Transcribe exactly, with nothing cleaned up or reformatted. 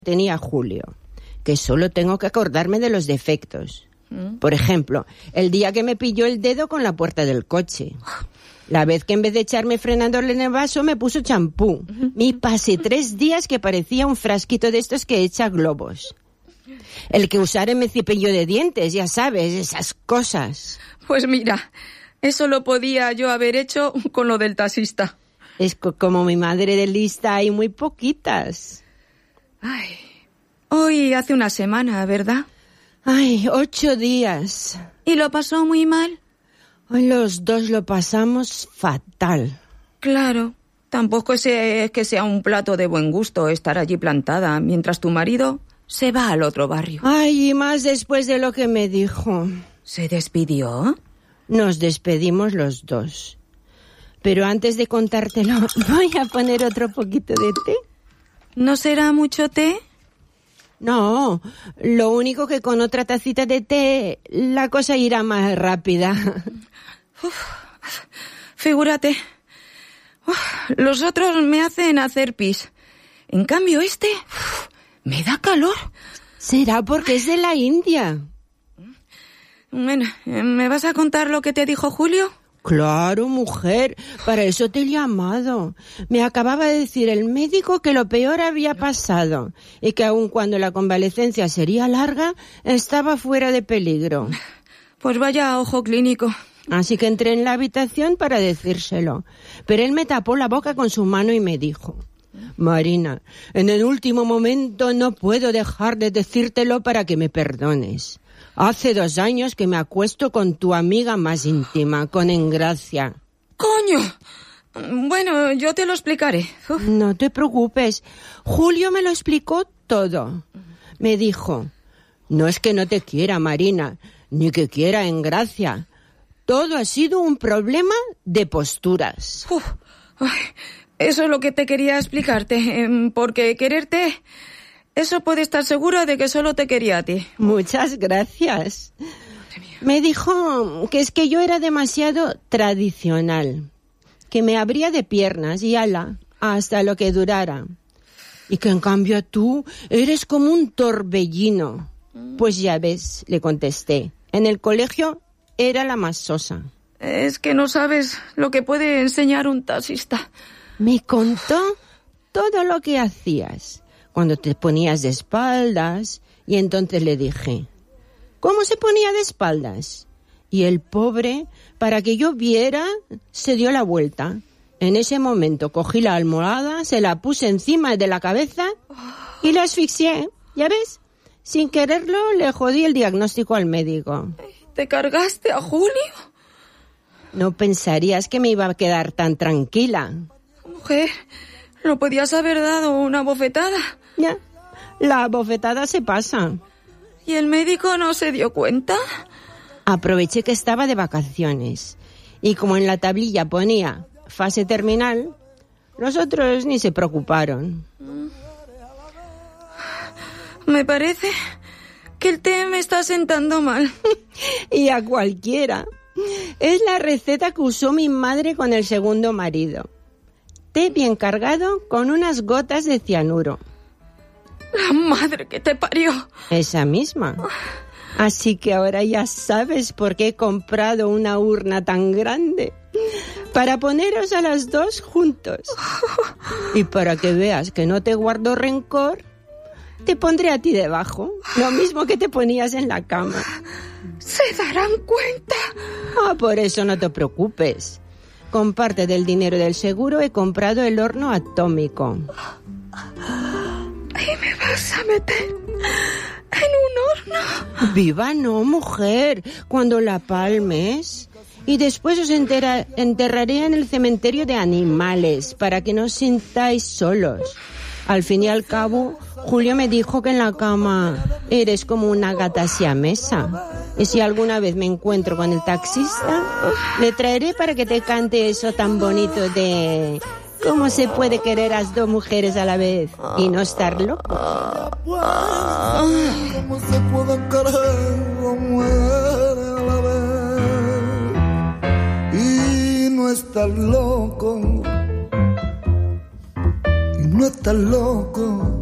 tenía Julio, que solo tengo que acordarme de los defectos. Por ejemplo, el día que me pilló el dedo con la puerta del coche. La vez que en vez de echarme frenador en el vaso me puso champú. Me pasé tres días que parecía un frasquito de estos que echa globos. El que usara mi cepillo de dientes, ya sabes, esas cosas. Pues mira, eso lo podía yo haber hecho con lo del taxista. Es co- como mi madre de lista, hay muy poquitas. Ay, hoy hace una semana, ¿verdad? Ay, ocho días. ¿Y lo pasó muy mal? Hoy los dos lo pasamos fatal. Claro, tampoco es que sea un plato de buen gusto estar allí plantada mientras tu marido se va al otro barrio. Ay, y más después de lo que me dijo. ¿Se despidió? Nos despedimos los dos. Pero antes de contártelo, voy a poner otro poquito de té. ¿No será mucho té? No, lo único que con otra tacita de té la cosa irá más rápida. Uf, figúrate. Uf, los otros me hacen hacer pis. En cambio este uf, me da calor. Será porque es de la India. Bueno, ¿me vas a contar lo que te dijo Julio? Claro, mujer, para eso te he llamado. Me acababa de decir el médico que lo peor había pasado y que aun cuando la convalecencia sería larga, estaba fuera de peligro. Pues vaya ojo clínico. Así que entré en la habitación para decírselo, pero él me tapó la boca con su mano y me dijo: Marina, en el último momento no puedo dejar de decírtelo para que me perdones. Hace dos años que me acuesto con tu amiga más íntima, con Engracia. ¡Coño! Bueno, yo te lo explicaré. Uf. No te preocupes. Julio me lo explicó todo. Me dijo: no es que no te quiera, Marina, ni que quiera Engracia. Todo ha sido un problema de posturas. Uf. Ay, eso es lo que te quería explicarte, porque quererte... Eso puede estar seguro de que solo te quería a ti. Muchas gracias. Me dijo que es que yo era demasiado tradicional, que me abría de piernas y ala hasta lo que durara. Y que en cambio tú eres como un torbellino. Pues ya ves, le contesté. En el colegio era la más sosa. Es que no sabes lo que puede enseñar un taxista. Me contó todo lo que hacías cuando te ponías de espaldas, y entonces le dije: ¿cómo se ponía de espaldas? Y el pobre, para que yo viera, se dio la vuelta. En ese momento cogí la almohada, se la puse encima de la cabeza y la asfixié. ¿Ya ves? Sin quererlo le jodí el diagnóstico al médico. ¿Te cargaste a Julio? No pensarías que me iba a quedar tan tranquila. Mujer, ¿no podías haber dado una bofetada? Ya, la bofetada se pasa. ¿Y el médico no se dio cuenta? Aproveché que estaba de vacaciones y como en la tablilla ponía fase terminal, los otros ni se preocuparon. Me parece que el té me está sentando mal. Y a cualquiera. Es la receta que usó mi madre con el segundo marido. Té bien cargado con unas gotas de cianuro. La madre que te parió. Esa misma. Así que ahora ya sabes por qué he comprado una urna tan grande. Para poneros a las dos juntos. Y para que veas que no te guardo rencor, te pondré a ti debajo. Lo mismo que te ponías en la cama. ¿Se darán cuenta? Ah, por eso no te preocupes. Con parte del dinero del seguro he comprado el horno atómico. ¿Y me vas a meter en un horno? Viva no, mujer, cuando la palmes. Y después os entera- enterraré en el cementerio de animales para que no os sintáis solos. Al fin y al cabo, Julio me dijo que en la cama eres como una gata siamesa. Y si alguna vez me encuentro con el taxista, le traeré para que te cante eso tan bonito de cómo se puede querer a dos mujeres a la vez y no estar loco. ¿Cómo se pueden querer dos mujeres a la vez y no estar loco? Y no estar loco.